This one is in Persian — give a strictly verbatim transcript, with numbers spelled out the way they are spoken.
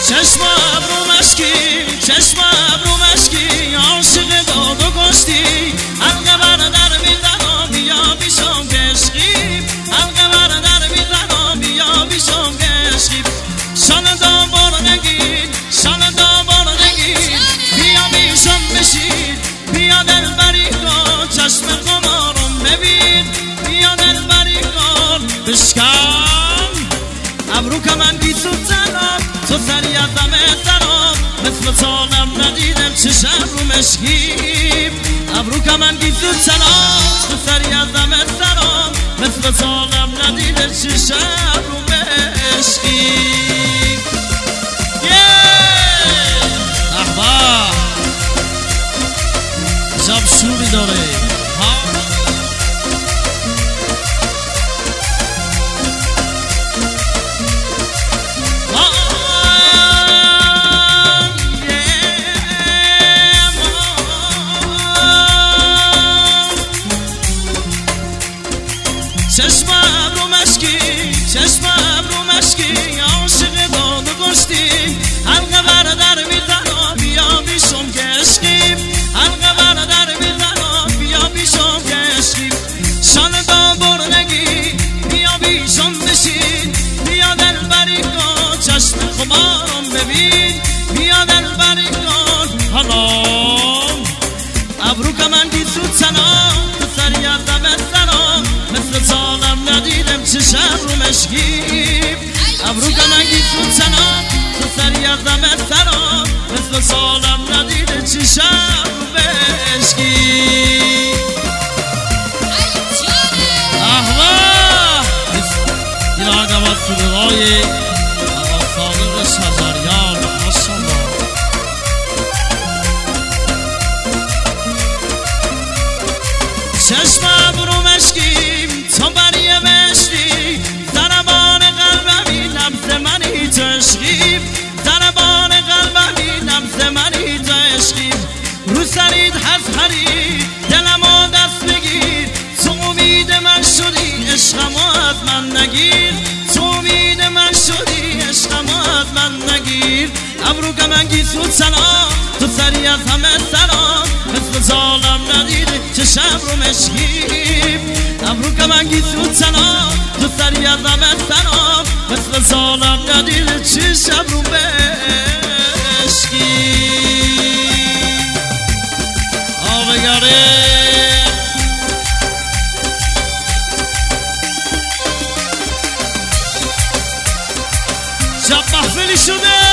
چشم ابرو مشکی چشم ابرو مشکی عاشق داد و گشتی حلقه بر در میزنم بیا بیشم کشقی حلقه بر در میزنم بیا بیشم کشقی شان دابار نگیر شان دابار نگیر بیا بیشم بشید بیا دل بری کن چشم قمارم ببین بیا دل بری کن بشکن ابرو که من گی تو تنم تو فریادم تنم مثل سالم ندیدم چشم رو مشکیم ابرو که من گی تو تنم تو فریادم تنم مثل سالم ندیدم چشم رو مشکیم احبا جب شوری داره چشم ابرو مشکی چشم ابرو مشکی عاشق داد و گشتی حلقه بر در میزنم بیا بیشم کشقیم حلقه بر در میزنم بیا بیشم کشقیم شان دابر نگی بیا بیشم بشین بیا دل بری کن چشم خمارم ببین بیا دل بری کن حالا ابرو که من گی تو تنم تو فریادم تنم مثل سالم ندیدم چشم رو مشکیم ابرو که من گی تو تنم تو فریادم تنم مثل سالم ندیدم چشم رو مشکیم احوا این آقا سلوهای آقا صادق شجریان ماشاءالله چشم ابرو مشکیم تو بری مشتی ضربان قلبمی لمس منی تو عشقیم ضربان قلبمی لمس منی تو عشقیم رو سرید حسحری دلمو دست بگیر تو امید من شدی عشقمو از من نگیر تو امید من شدی عشقمو از من نگیر ابرو که من گی تو سلام تو سری از همه سلام مثل ظالم ندیده چشم رو مشکیم ابرو که من گی تو سلام تو سری از همه سلام مثل ظالم ندیده چشم رو مشکیم آبگاره شب محفلی شده